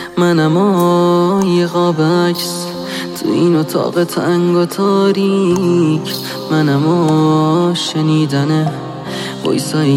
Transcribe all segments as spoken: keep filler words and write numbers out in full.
منم آی قابکس تو این اتاق تنگ و تاریک، منم آ شنیدن وایسای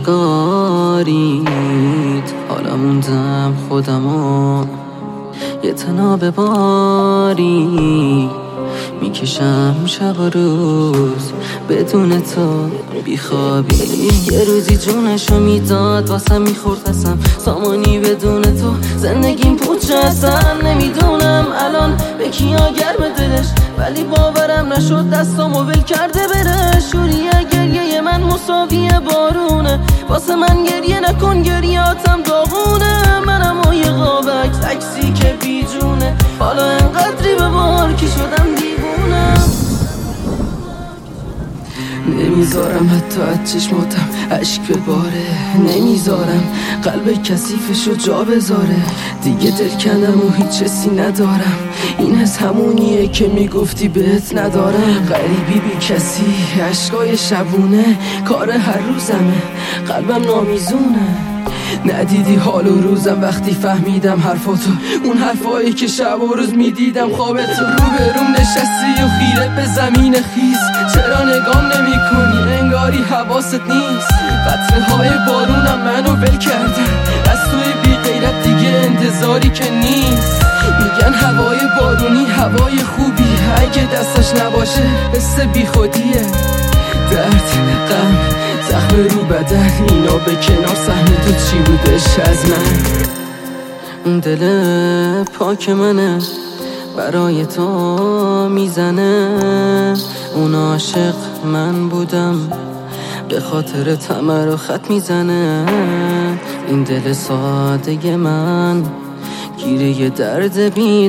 یادگاریت. حالا موندم خودمو یه تناب باری، میکشم شب و روز بدون تو بیخوابی. یه روزی جونشو میداد واسم میخورد قسم، سامانی بدون تو زندگیم پوچه اصلا. نمیدونم الان به کیا گرم دلش، ولی باورم نشد دستامو ول کرده بره. شوریه گریه من مساوی بارونه، واسه من گریه نکن گریاتم داغونه. منم و یه قابک تکسی که بیجونه، حالا انقدری به بار که شدم دیوونه. نمیذارم حتی از چشماتم عشق بباره، نمیذارم قلب کثیفشو جا بذاره. دیگه دل کندم و هیچ چیزی ندارم، این از همونیه که میگفتی بهت ندارم. غریبی بی کسی، عشقای شبونه، کار هر روزمه، قلبم نامیزونه. ندیدی حال و روزم وقتی فهمیدم حرفاتو، اون حرفایی که شب و روز میدیدم خوابتو. رو به روم نشستی و خیره به زمین خیس، چرا نگام نمی کنی انگاری حواست نیست. قطره های بارونم منو ول کردن، از توی بی غیرت دیگه انتظاری که نیست. میگن هوای بارونی هوای خوبی، اگه دستش نباشه حس بی خودیه. درد، غم، زخم رو بدن، اینا به کنار، سهم تو چی بودش از من؟ اون دل پاک منه برای تو میزنه، اون عاشق من بودم به خاطر طمع رو خط میزنه. این دل ساده من گیره یه درد بی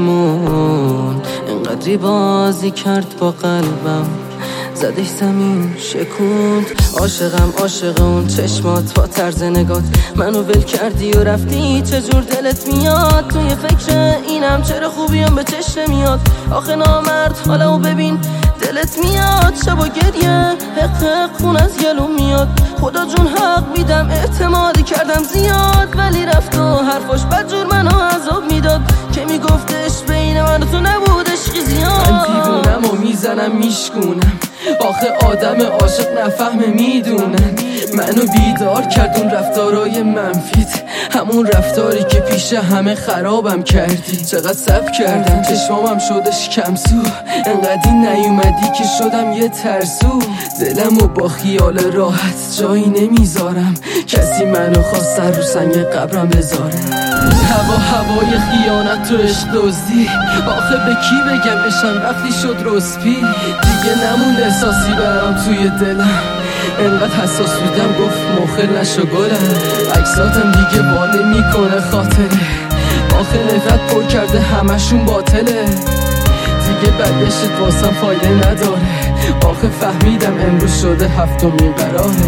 درمون، انقدری بازی کرد با قلبم زدش زمین شکوند. عاشقم عاشق اون چشمات با طرز نگات، منو ول کردی و رفتی. چجور دلت میاد توی فکر اینم، چرا خوبیم به چشم میاد. آخه نامرد حالا ببین دلت میاد، شب و گریه حق حق خون از گلوم میاد. خدا جون حق میدم اعتماد کردم زیاد، ولی رفت و حرفاش بدجور منو عذاب میداد، که میگفتش بین من و تو نبود عشقی زیاد. من دیوونم و میزنم میشکونم، آخه آدم عاشق نفهمه میدونن. منو بیدار کرد اون رفتارای منفیت، همون رفتاری که پیش همه خرابم کردی. چقدر صبر کردم چشمامم شدش کمسو، انقدی نیومدی که شدم یه ترسو. دلمو با خیال راحت جایی نمیذارم، کسی منو خواست سر رو سنگ قبرم بذاره. هوا هوای خیانت تو عشق دزدی، آخه به کی بگم عشقم وقتی شد رسپی. دیگه نمون احساسی برام توی دلم، انقدر حساس بودم گفت مخل نشو گلم. عکساتم دیگه با نمیکنه خاطره، آخه نفرت پر کرده همشون باطله. دیگه برگشت واسم فایده نداره، آخه فهمیدم امروز شده هفتمین قراره.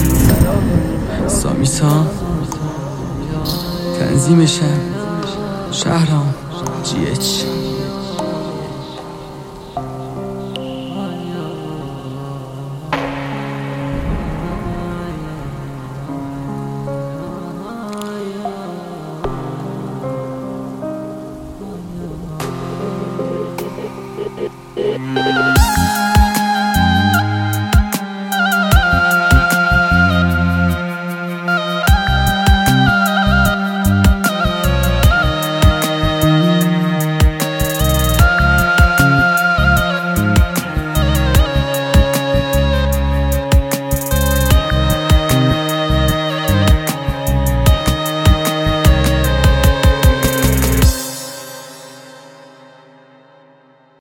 سامیسا تنظیمشم شهرام جی اچ